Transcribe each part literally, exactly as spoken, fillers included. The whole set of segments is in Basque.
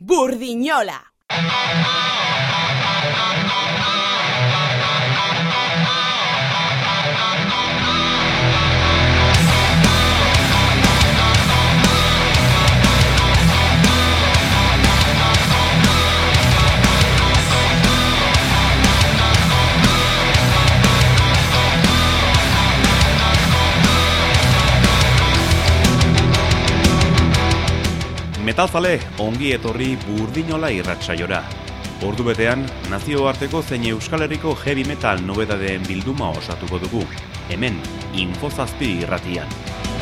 Burdinola. Metalzale, ongi etorri Burdinola irratsaiora. Ordu betean, nazioarteko zein Euskal Herriko heavy metal nobedadeen bilduma osatuko dugu. Hemen, Infozazpi irratian.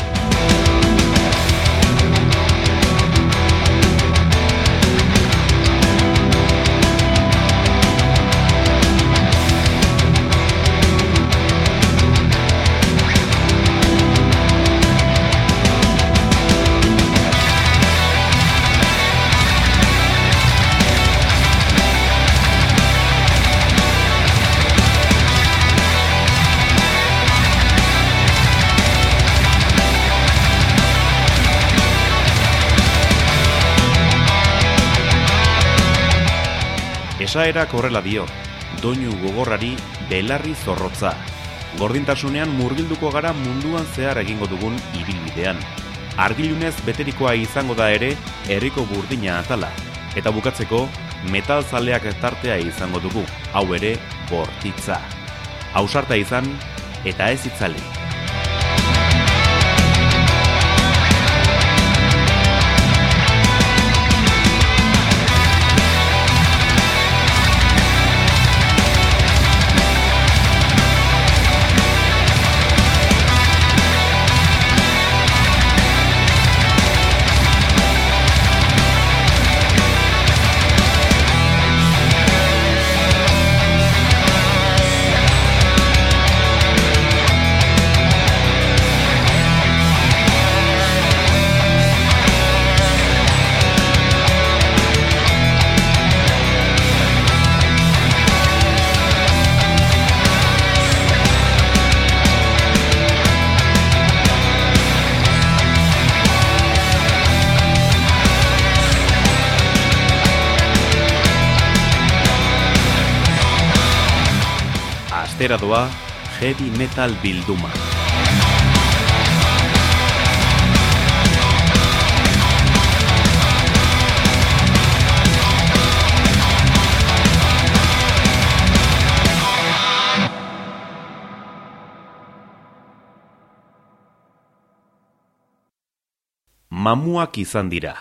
Esaerak horrela dio, doinu gogorrari belarri zorrotza. Gordintasunean murgilduko gara munduan zehar egingo dugun ibilbidean. Argilunez beterikoa izango da ere herriko burdina atala. Eta bukatzeko, metalzaleak tartea izango dugu, hau ere bortitza. Ausarta izan eta ez itzali. Astera doa heavy metal bilduma. Mamuak izan dira.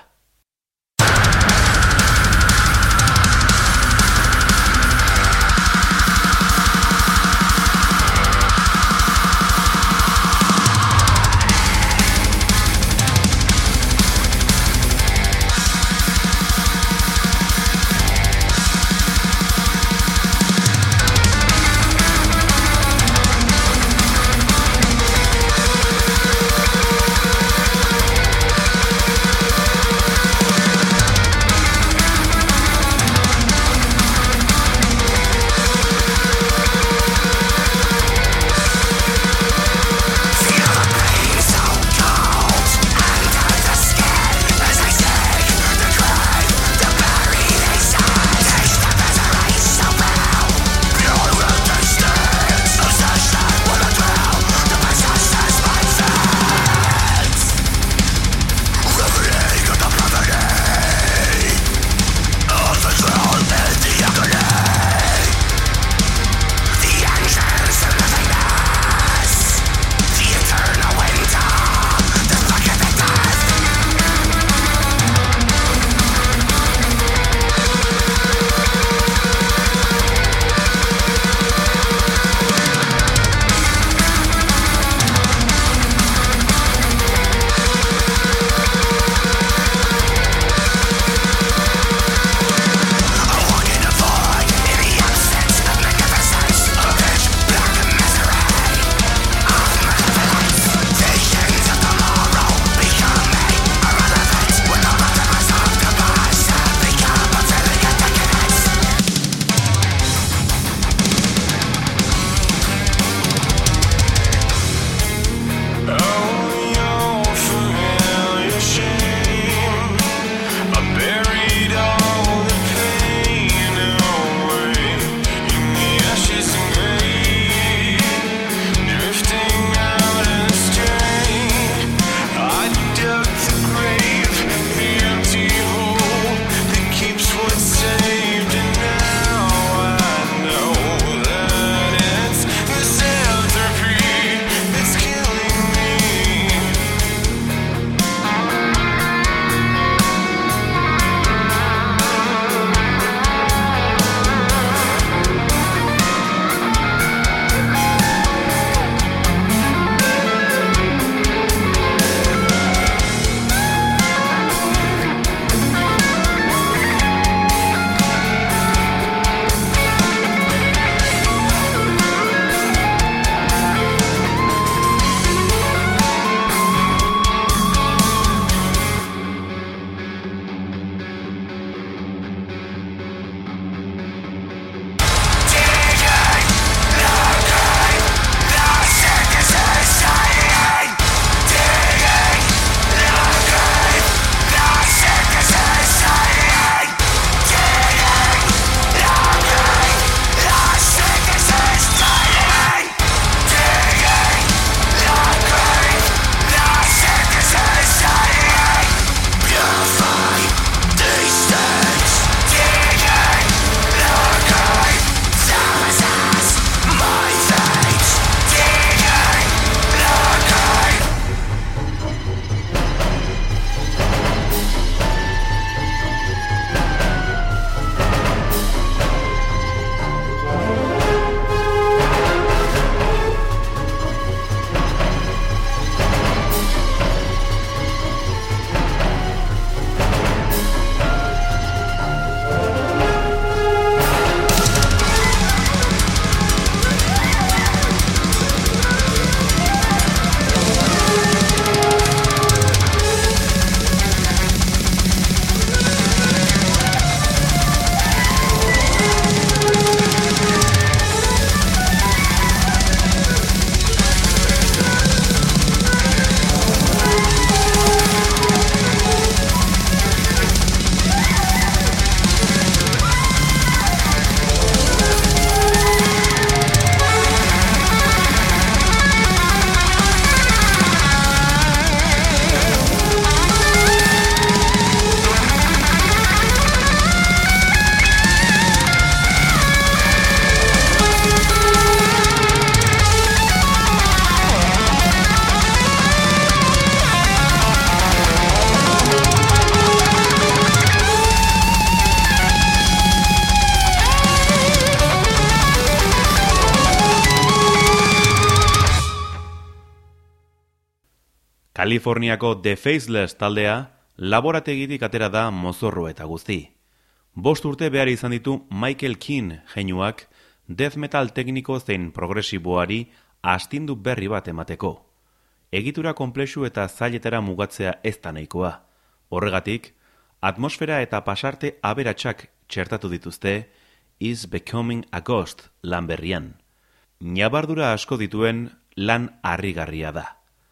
Kaliforniako The Faceless taldea laborategitik atera da mozorro eta guzti. Bost urte behar izan ditu Michael Keane jeinuak death metal tekniko zein progresiboari astindu berri bat emateko. Egitura konplexu eta zailetara mugatzea ez da nahikoa. Horregatik, atmosfera eta pasarte aberatsak txertatu dituzte Is Becoming a Ghost lan berrian. Ñabardura asko dituen lan harrigarria da.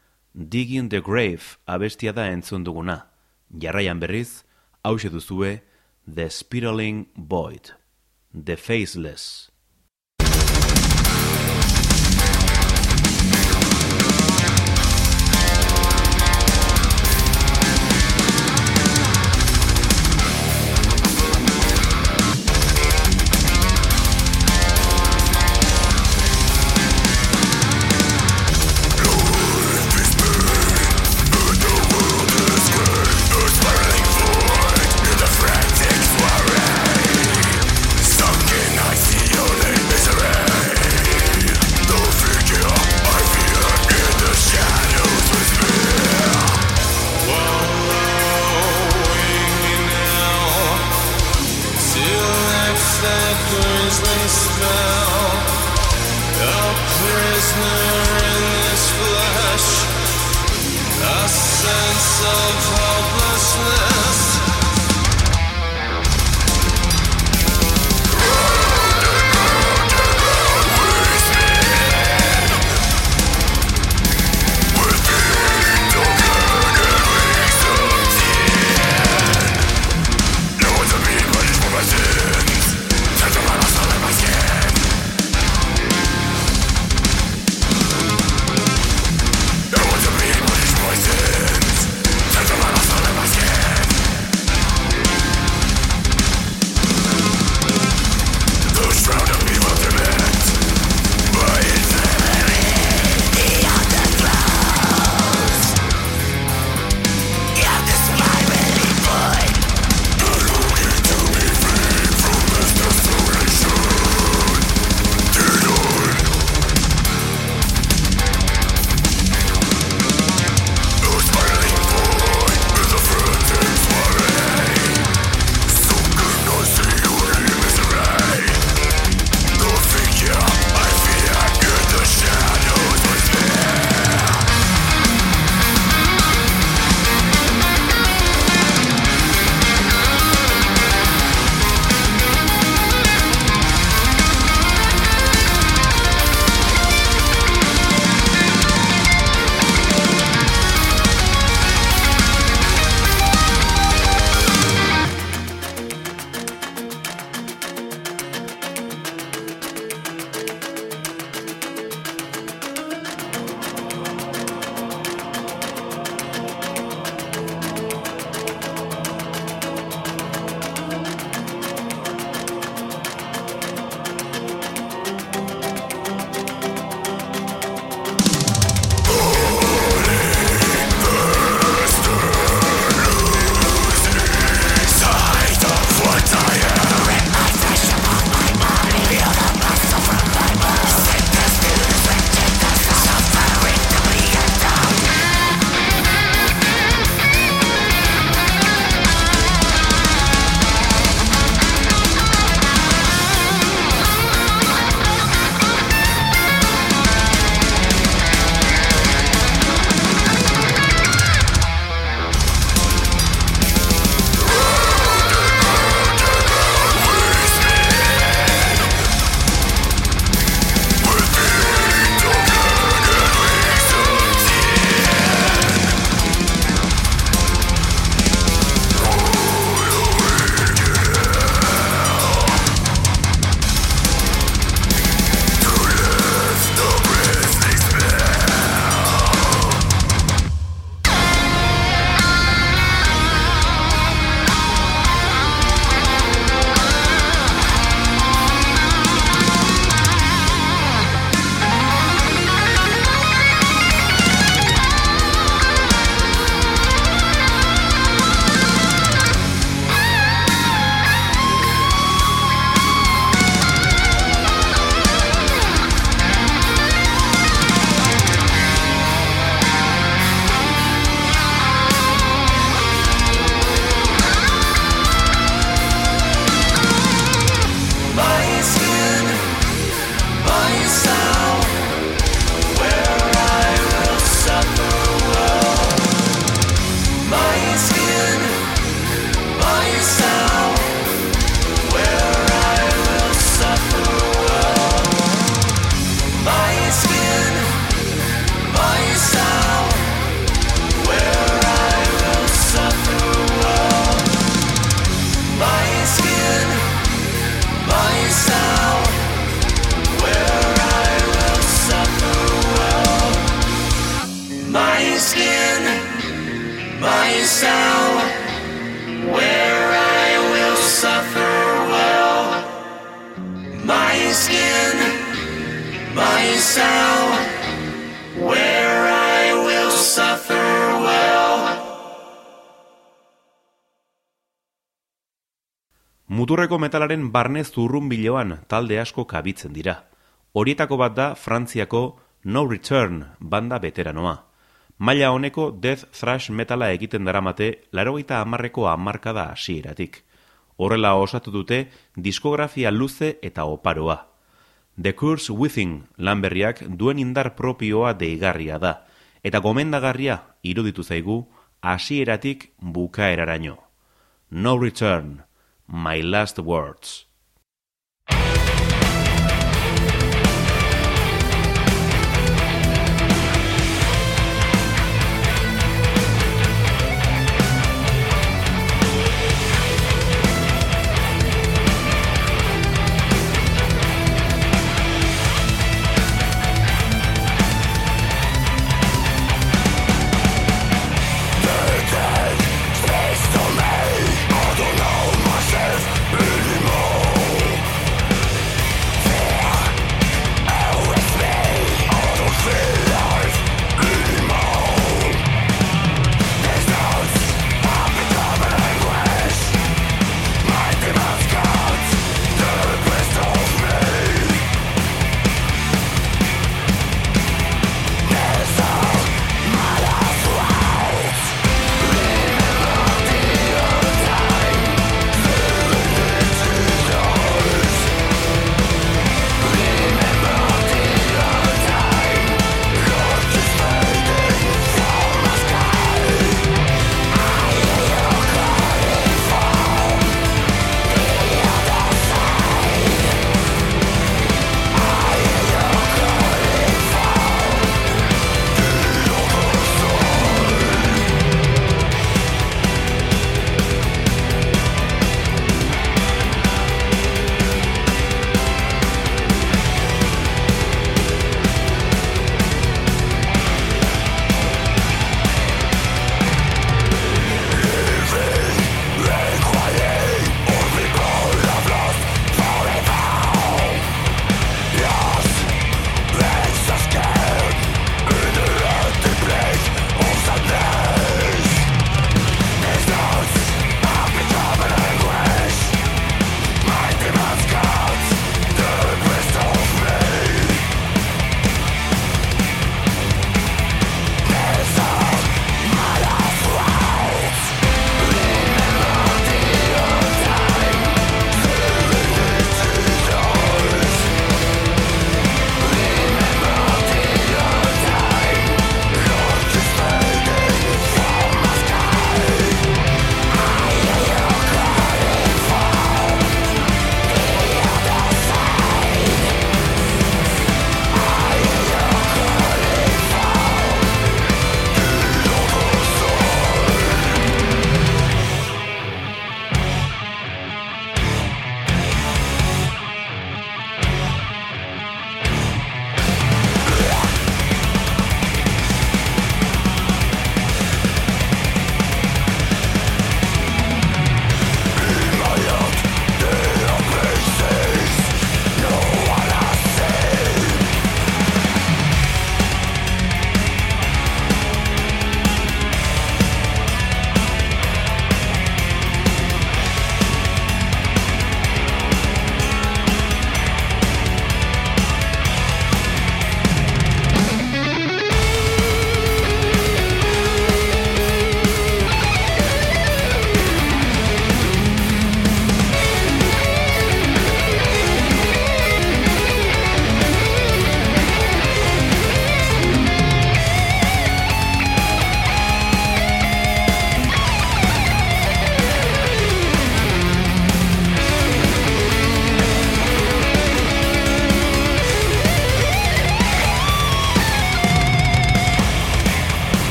Digging the Grave abestia da entzun duguna. Jarraian berriz, hauxe duzue The Spiraling Void, The Faceless. Sins, turn to my soul in my skin. skin, my cell, where I will suffer well. Muturreko metalaren barne zurrunbiloan talde asko kabitzen dira. Horietako bat da Frantziako No Return banda veteranoa. Maila honeko death thrash metala egiten daramate laurogeita hamarreko hamarkada hasieratik. Horrela osatu dute diskografia luze eta oparoa. The Curse Within lan berriak duen indar propioa deigarria da, eta gomendagarria iruditu zaigu hasieratik bukaeraraino. No Return, My Last Words. Anymore.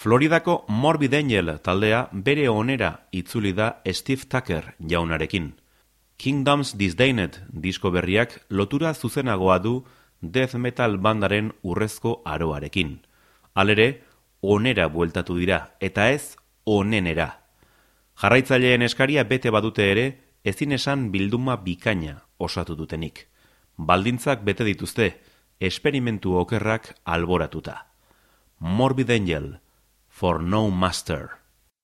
Floridako Morbid Angel taldea bere onera itzuli da Steve Tucker jaunarekin. Kingdoms Disdained disko berriak lotura zuzenagoa du death metal bandaren urrezko aroarekin. Halere, onera bueltatu dira, eta ez onenera. Jarraitzaileen eskaria bete badute ere, ezin esan bilduma bikaina osatu dutenik. Baldintzak bete dituzte, esperimentu okerrak alboratuta. Morbid Angel, For No Master.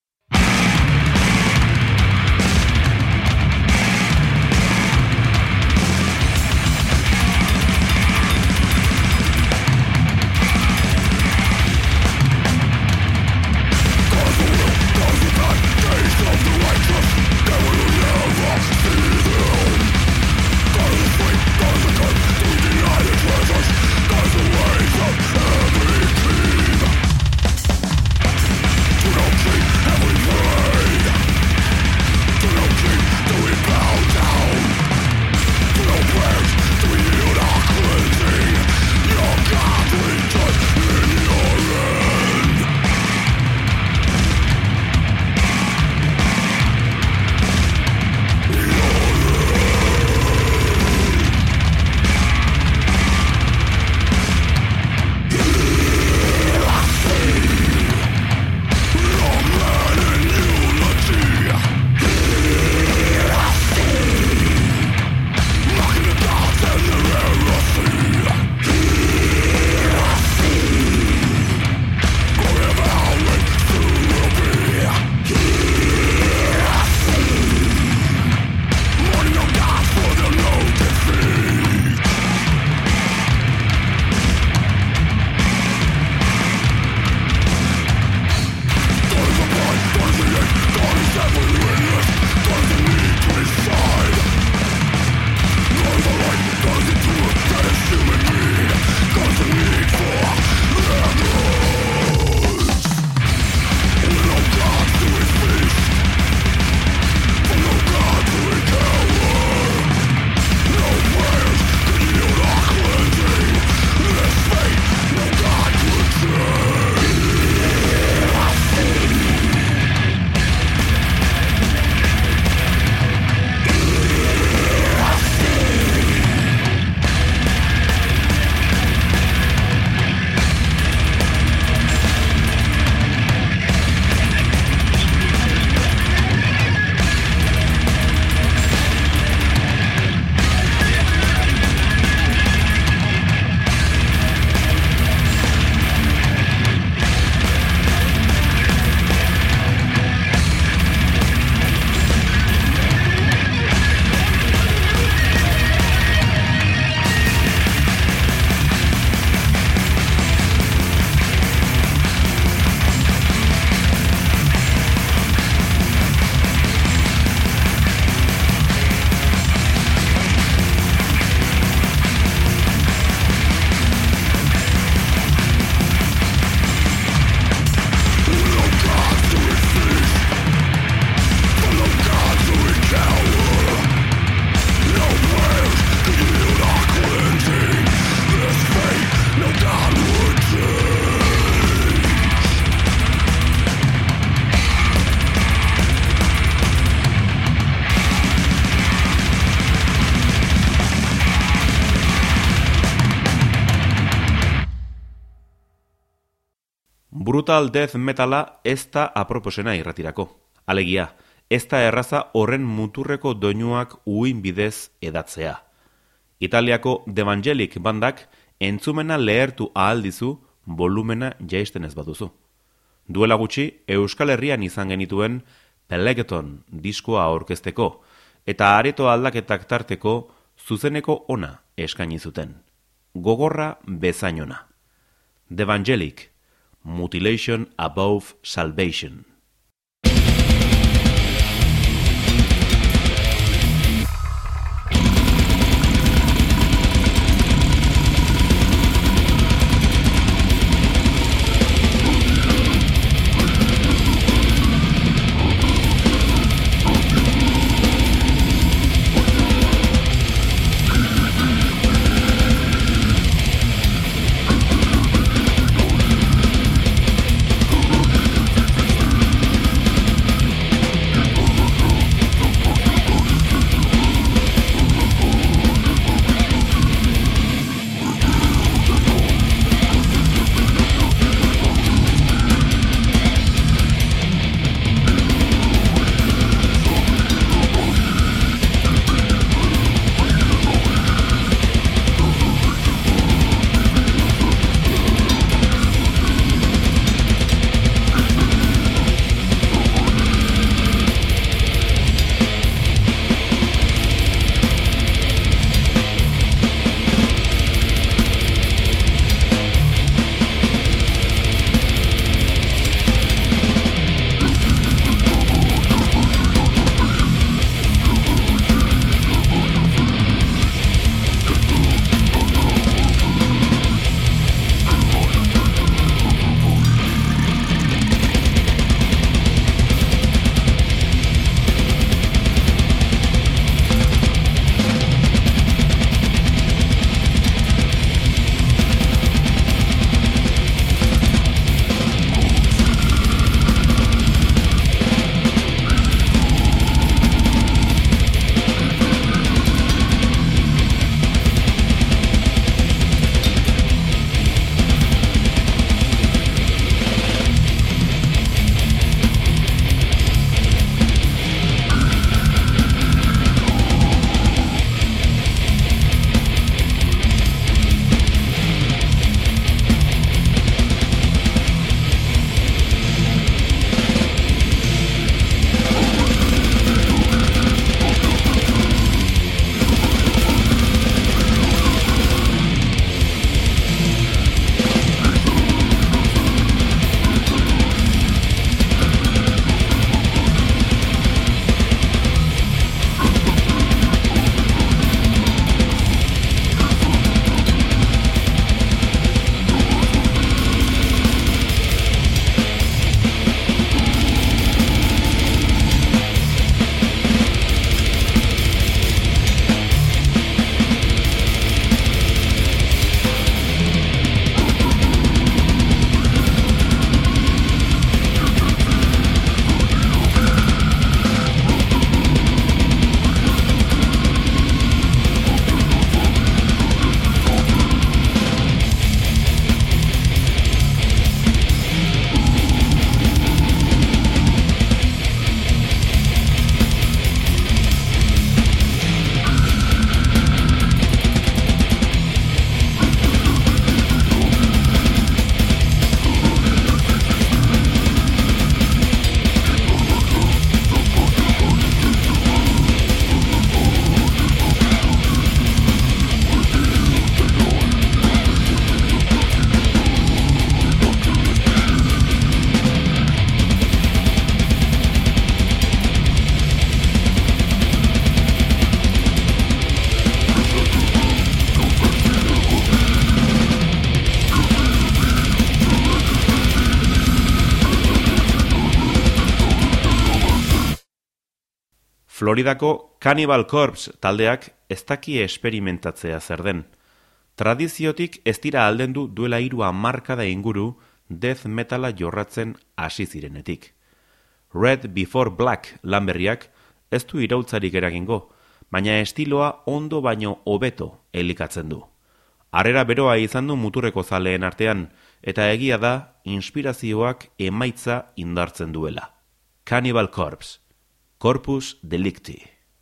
Brutal death metala ez da aproposena irratirako. Alegia, ez da erraza horren muturreko doinuak uin bidez edatzea. Italiako The Evangelic bandak entzumena lehertu ahaldizu volumena jaisten ez baduzu. Duela gutxi, Euskal Herrian izan genituen Pelegeton diskoa aurkezteko eta areto aldaketak tarteko zuzeneko ona eskaini zuten. Gogorra bezainona. The Evangelic, Mutilation Above Salvation. We'll be right back. Floridako Cannibal Corpse taldeak ez daki esperimentatzea zer den. Tradiziotik ez dira aldendu duela hiru hamarkada inguru death metala jorratzen hasi zirenetik. Red Before Black lan berriak ez du iraultzarik eragingo, baina estiloa ondo baino hobeto elikatzen du. Harrera beroa izan du muturreko zaleen artean, eta egia da inspirazioak emaitza indartzen duela. Cannibal Corpse, Corpus Delicti.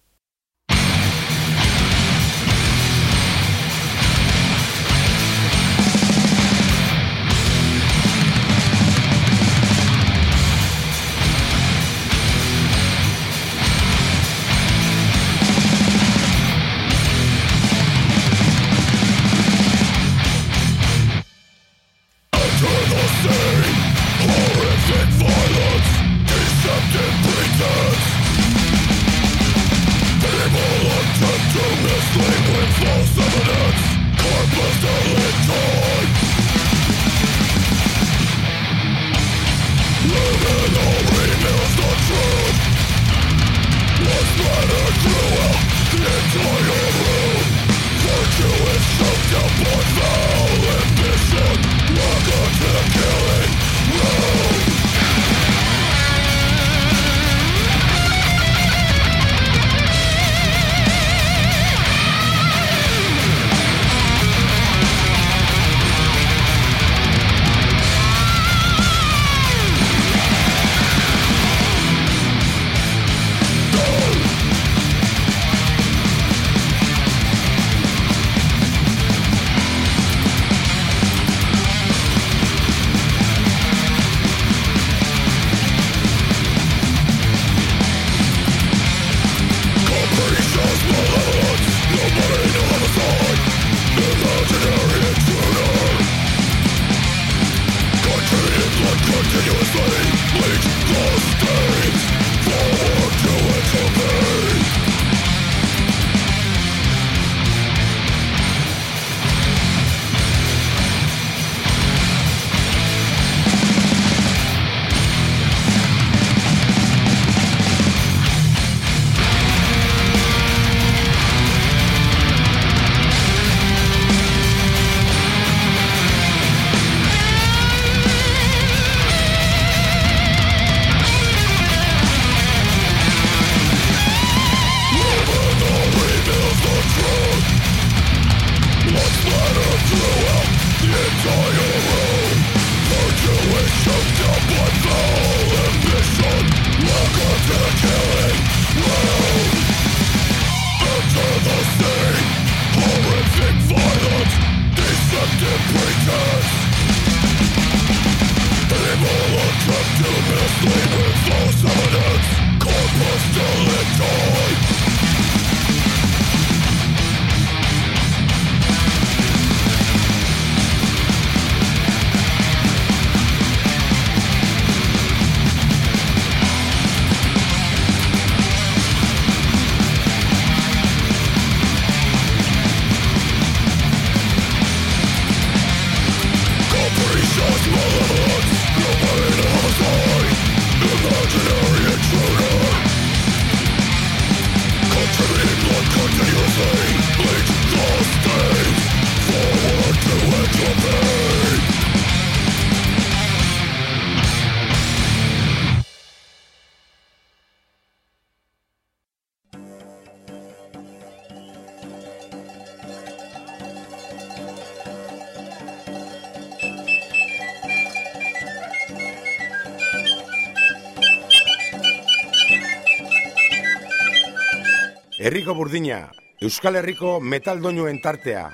Herriko Burdina, Euskal Herriko metal doinuen tartea.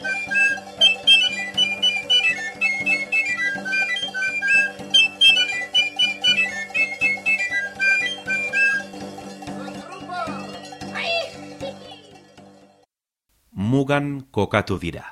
Mugan kokatu dira.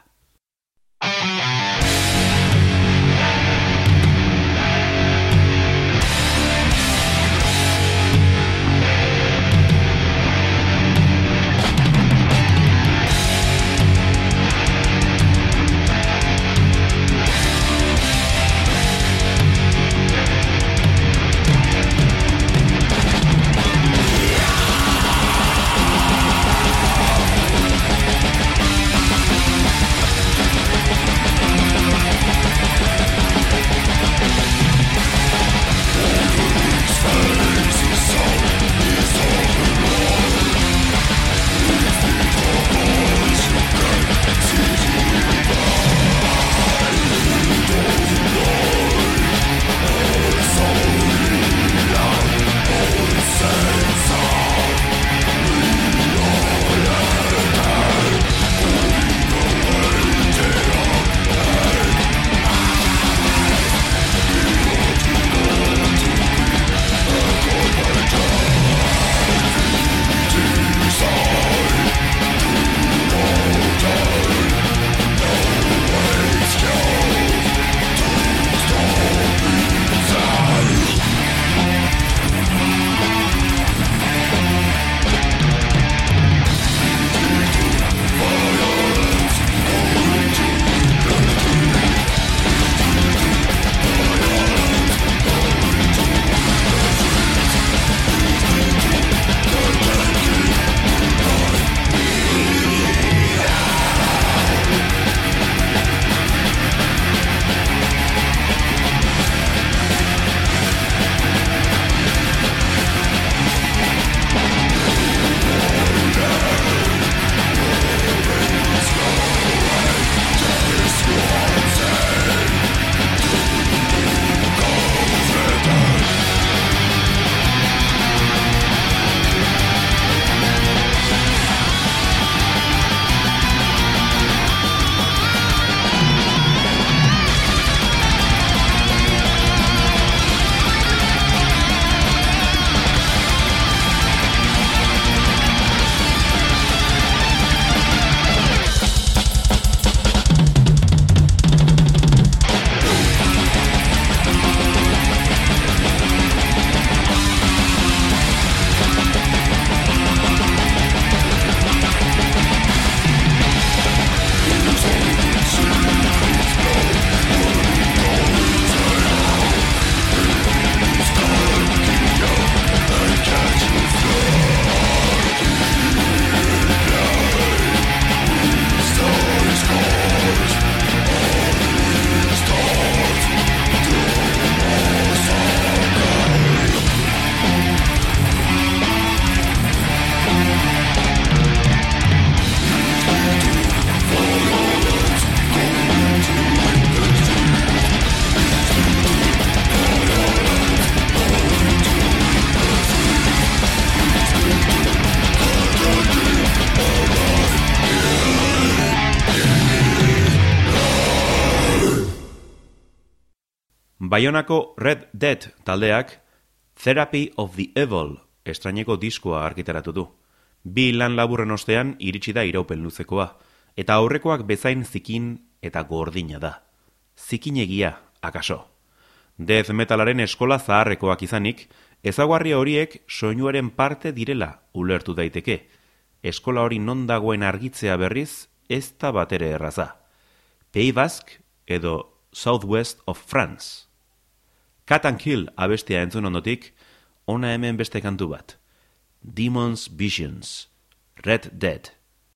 Baionako Red Dead taldeak Therapy of the Evil estraineko diskoa argitaratu du. Bi lan laburren ostean iritsi da iraupen luzekoa, eta aurrekoak bezain zikin eta gordina da. Zikinegia, akaso. Death metalaren eskola zaharrekoak izanik, ezaugarri horiek soinuaren parte direla ulertu daiteke. Eskola hori non dagoen argitzea berriz, ez da batere erraza. Pays Basque edo Southwest of France. Cat and Kill abestia entzun ondotik, ona hemen beste kantu bat. Demon's Visions, Red Dead.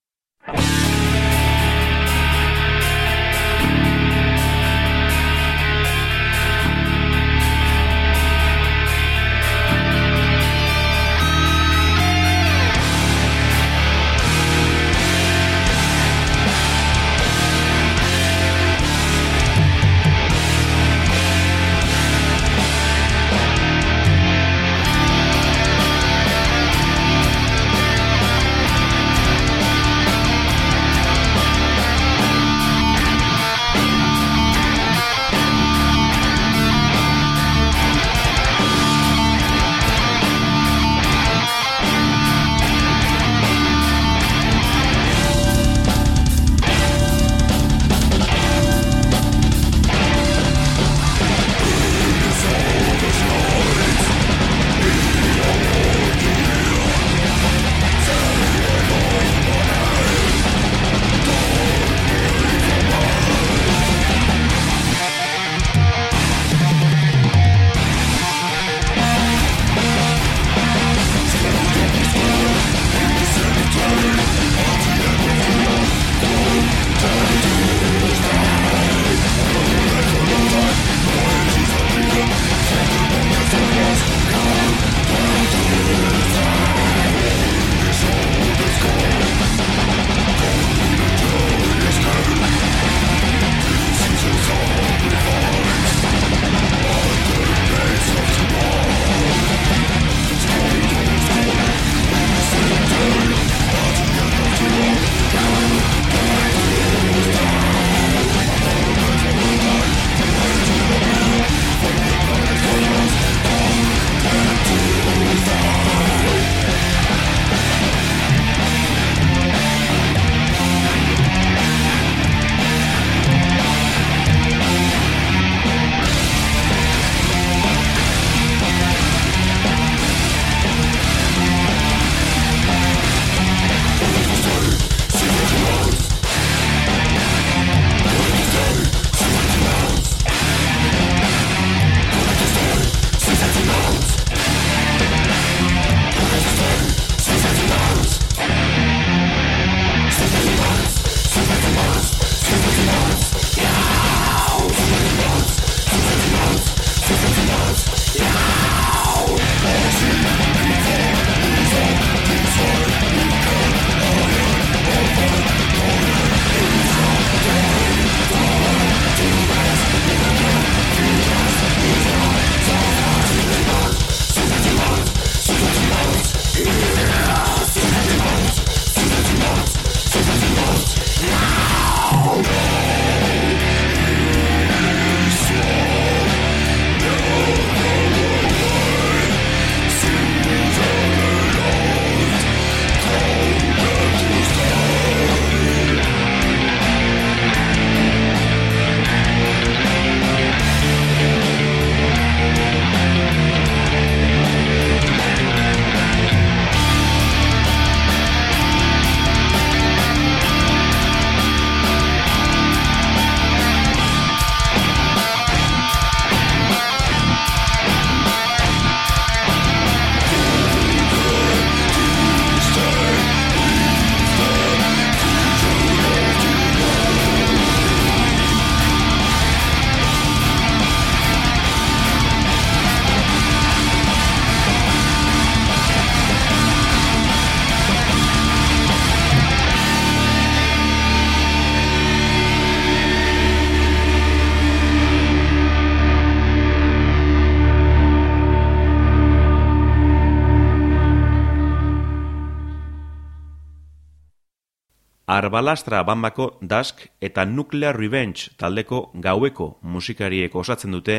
Arbalastra bandako Dusk eta Nuclear Revenge taldeko gaueko musikariek osatzen dute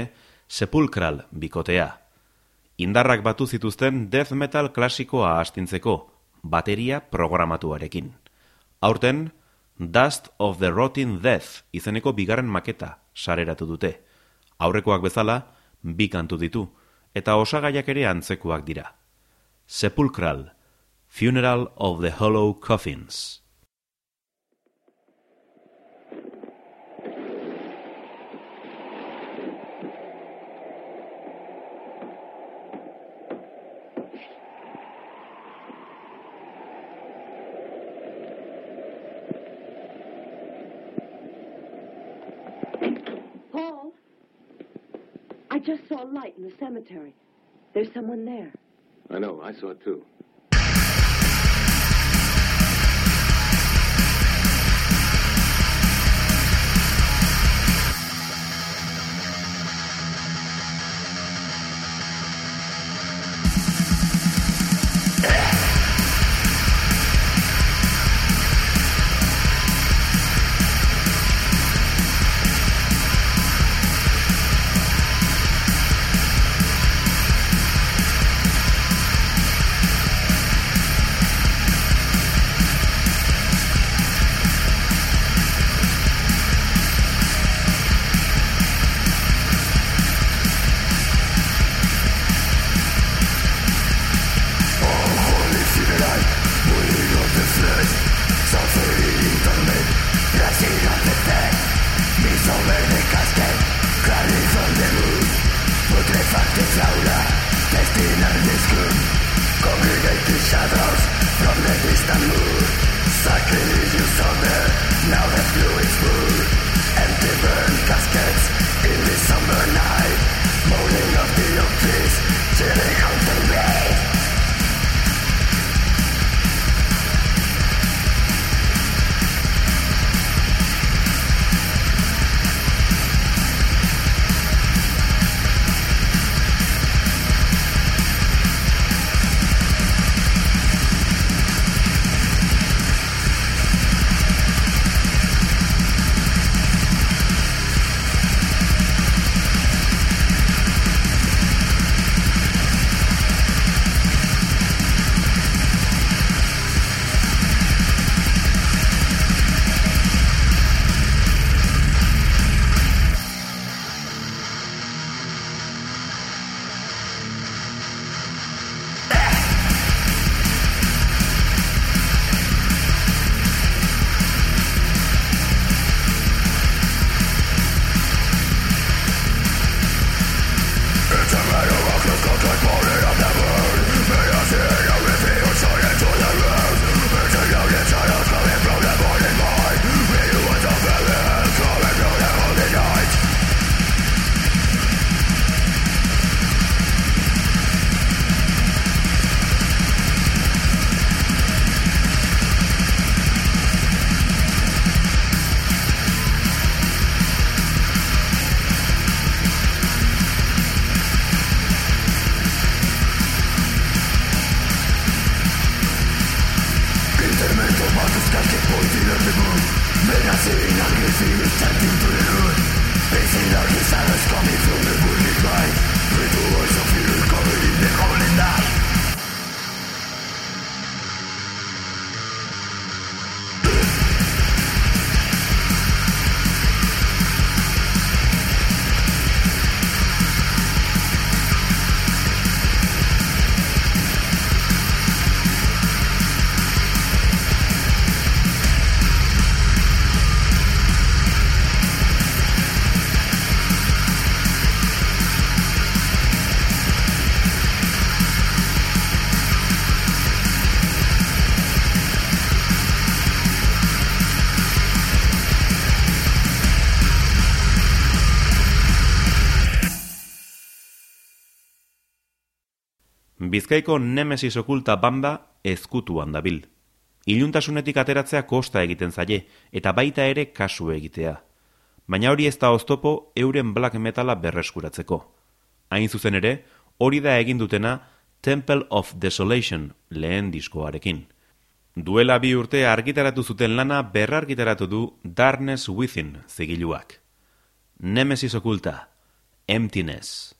Sepulchral bikotea. Indarrak batu zituzten death metal klasikoa astintzeko, bateria programatuarekin. Aurten, Dust of the Rotting Death izeneko bigarren maketa sareratu dute. Aurrekoak bezala, bi kantu ditu, eta osagaiak ere antzekoak dira. Sepulchral, Funeral of the Hollow Coffins. Paul, I just saw a light in the cemetery. There's someone there. I know, I saw it too. Bizkaiko Nemesis okulta banda ezkutuan dabil. Iluntasunetik ateratzea kosta egiten zaie, eta baita ere kasu egitea. Baina hori ez da oztopo euren black metala berreskuratzeko. Hain zuzen ere, hori da egin dutena Temple of Desolation lehen diskoarekin. Duela bi urte argitaratu zuten lana berrargitaratu du Darkness Within zigiluak. Nemesis okulta, Emptiness.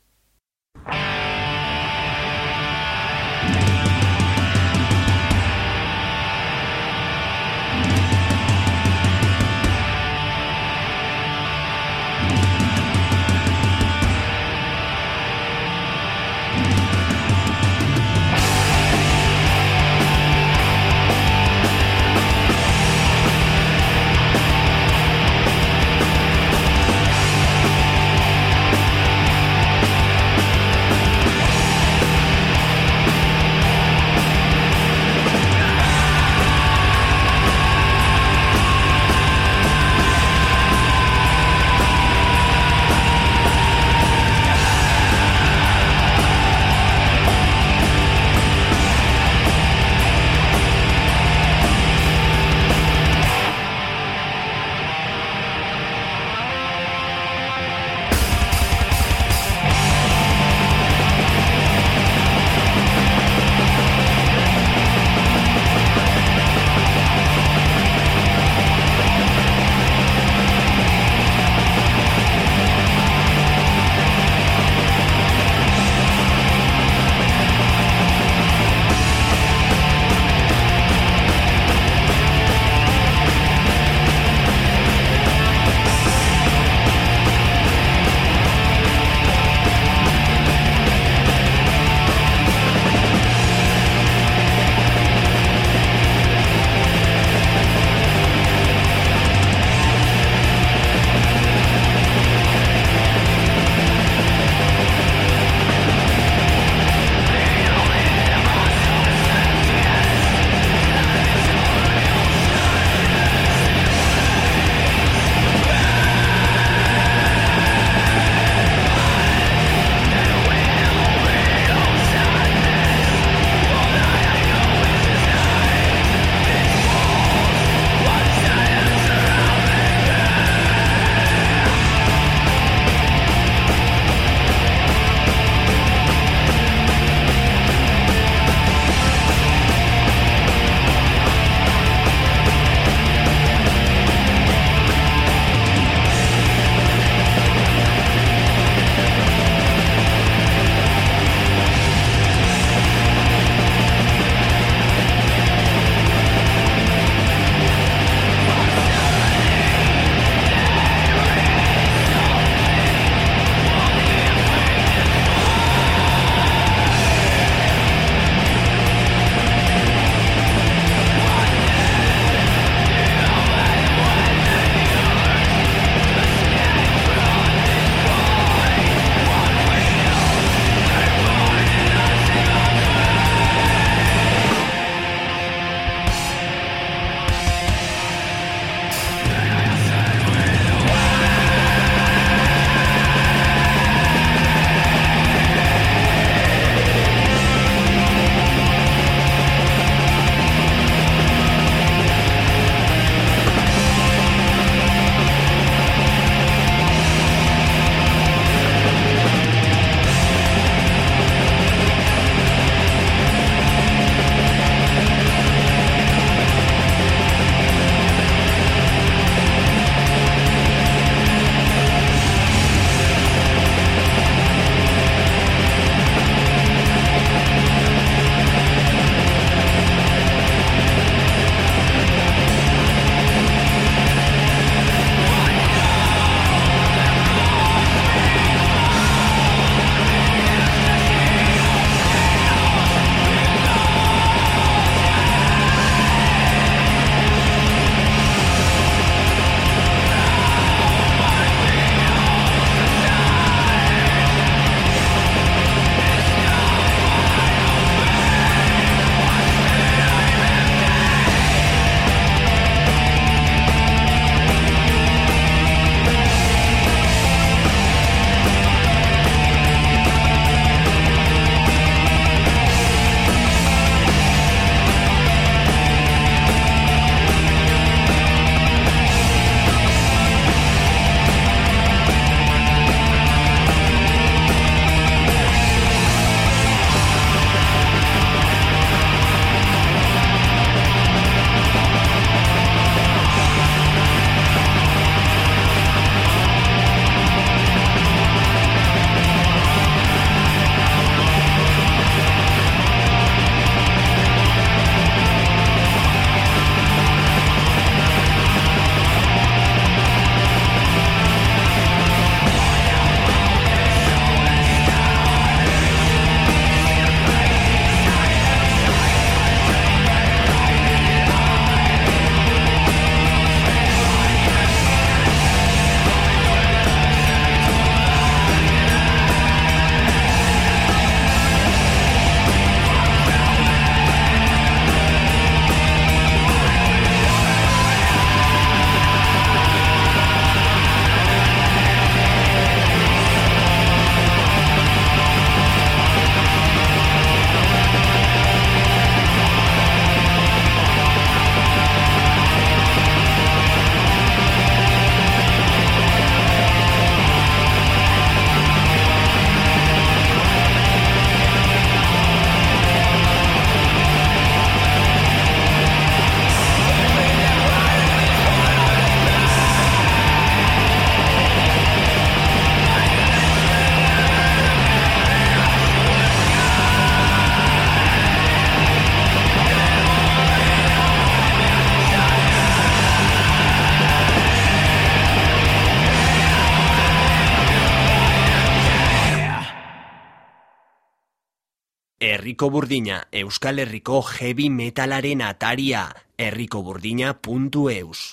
Herriko Burdina, Euskal Herriko heavy metalaren ataria, herrikoburdina puntu eus.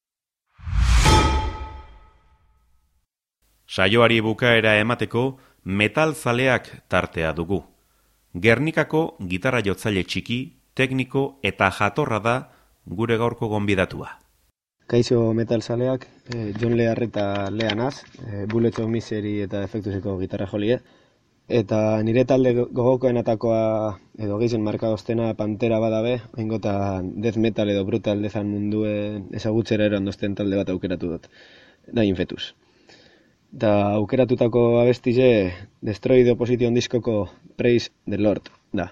Saioari bukaera emateko metal zaleak tartea dugu. Gernikako gitarra jotzaile txiki, tekniko eta jatorra da gure gaurko gonbidatua. Kaixo metal zaleak, eh, John Lehar eta Leanaz, eh, Bullets of Misery eta Defectuseko gitarra jolie. Eta nire talde gogokoenatakoa edo gehien markadoztena Pantera badabe, oingota death metal edo brutal dezan mundue ezagutzera erandozten talde bat aukeratu dut, da Infetus. Da aukeratutako abestize Destroy the Opposition diskoko Praise the Lord da.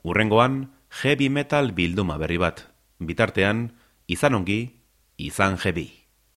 Urrengoan, heavy metal bilduma berri bat. Bitartean, izan ongi, izan heavy.